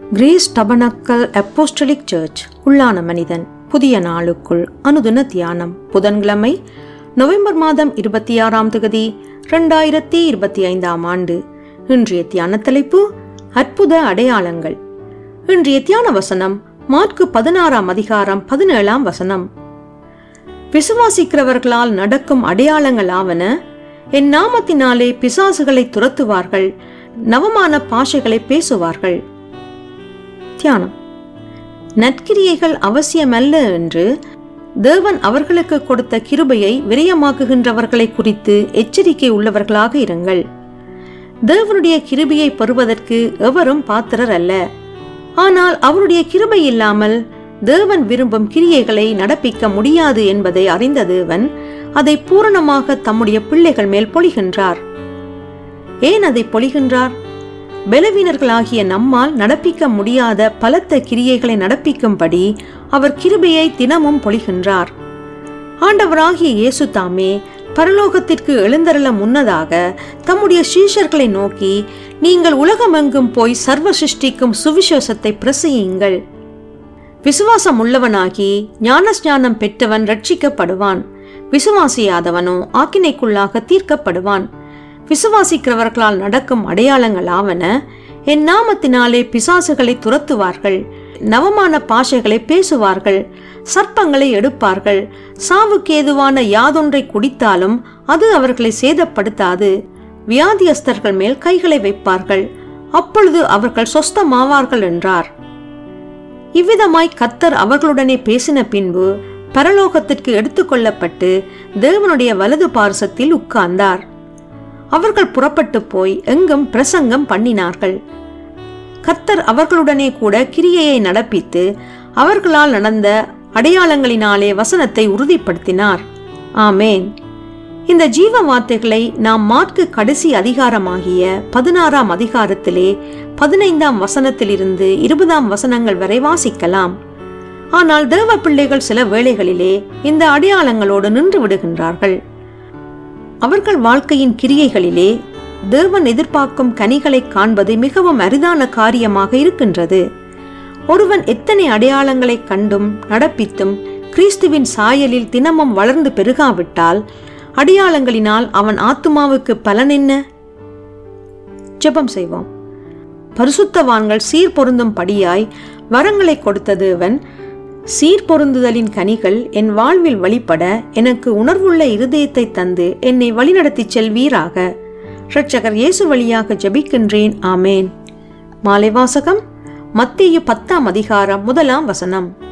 Grace tabernacle apostolic search உள்ளான மனிதன் புதிய நாளுக்குள் அனுதின தியானம். புதன்கிழமை நவம்பர் மாதம் 26ஆம் தேதி 2025ஆம் ஆண்டு. இன்றைய தியான தலைப்பு அற்புத அடையாளங்கள். இன்றைய தியான வசனம் மாற்கு 16ஆம் அதிகாரம் 17ஆம் வசனம். விசுவாசிக்கிறவர்களால் நடக்கும் அடையாளங்கள் ஆவன, என் நாமத்தினாலே பிசாசுகளை துரத்துவார்கள், நவமான பாஷைகளை பேசுவார்கள். தியானம். நற்கிரியைகள் அவசியமல்ல என்று தேவன் அவர்களுக்கு கொடுத்த கிருபையை விரயமாக்குகின்றவர்களை குறித்து எச்சரிக்கை உள்ளவர்களாக இருங்கள். தேவனுடைய கிருபையை பெறுவதற்கு எவரும் பாத்திரர் அல்ல. ஆனால் அவருடைய கிருபை இல்லாமல் தேவன் விரும்பும் கிரியைகளை நடப்பிக்க முடியாது என்பதை அறிந்த தேவன் அதை பூரணமாக தம்முடைய பிள்ளைகள் மேல் பொழிகின்றார். ஏன் அதை பொழிகின்றார்? பலவீனர்களாகிய நம்மால் நடப்பிக்க முடியாத பலத்த கிரியைகளை நடப்பிக்கும்படி அவர் கிருபையை தினமும் பொழிகின்றார். ஆண்டவராகிய இயேசு தாமே பரலோகத்திற்கு எழுந்தருள முன்னதாக தம்முடைய சீஷர்களை நோக்கி, நீங்கள் உலகமெங்கும் போய் சர்வ சிருஷ்டிக்கும் சுவிசேஷத்தை பிரசங்கியுங்கள். விசுவாசம் உள்ளவனாகி ஞானஸ்நானம் பெற்றவன் ரட்சிக்கப்படுவான், விசுவாசியாதவனோ ஆக்கினைக்குள்ளாக தீர்க்கப்படுவான். விசுவாசிக்கிறவர்களால் நடக்கும் அடையாளங்கள் ஆவன, என் நாமத்தினாலே பிசாசுகளை துரத்துவார்கள், நவமான பாஷைகளை பேசுவார்கள், சர்ப்பங்களை எடுப்பார்கள், சாவுக்கேதுவான யாதொன்றை குடித்தாலும் அது அவர்களை சேதப்படுத்தாது, வியாதியஸ்தர்கள் மேல் கைகளை வைப்பார்கள், அப்பொழுது அவர்கள் சொஸ்தமாவார்கள் என்றார். இவ்விதமாய் கர்த்தர் அவர்களுடனே பேசின பின்பு பரலோகத்திற்கு எடுத்துக்கொள்ளப்பட்டு தேவனுடைய வலது பார்சத்தில் உட்கார்ந்தார். அவர்கள் புறப்பட்டு போய் எங்கும் பிரசங்கம் பண்ணினார்கள். கர்த்தர் அவர்களுடனே கூட கிரியையை நடப்பித்து அவர்களால் நடந்த அடையாளங்களினாலே வசனத்தை உறுதிப்படுத்தினார். ஆமேன். இந்த ஜீவ வார்த்தைகளை நாம் மாற்கு கடைசி அதிகாரமாகிய 16ஆம் அதிகாரத்திலே 15ஆம் வசனத்திலிருந்து 20ஆம் வசனங்கள் வரை வாசிக்கலாம். ஆனால் தேவ பிள்ளைகள் சில வேளைகளிலே இந்த அடையாளங்களோடு நின்று விடுகின்றார்கள். அவர்கள் வாழ்க்கையின் கிரியைகளிலே தேவன் எதிர்பார்க்கும் கனிகளை காண்பது மிகவும் அரிதான காரியமாக இருக்கின்றது. ஒருவன் எத்தனை அடையாளங்களை கண்டும் நடப்பித்தும் கிறிஸ்துவின் சாயலில் தினமும் வளர்ந்து பெருகாவிட்டால் அடையாளங்களினால் அவன் ஆத்துமாவுக்கு பலன் என்ன? ஜெபம் செய்வோம். பரிசுத்தவான்கள் சீர்பொருந்தும் படியாய் வரங்களை கொடுத்த தேவன், சீர்பொருந்துதலின் கனிகள் என் வாழ்வில் வழிபட எனக்கு உணர்வுள்ள இருதயத்தை தந்து என்னை வழிநடத்தி செல்வீராக. இரட்சகர் இயேசு வழியாக ஜெபிக்கின்றேன். ஆமேன். மாலை வாசகம் மத்தேயு 10ஆம் அதிகாரம் 1ஆம் வசனம்.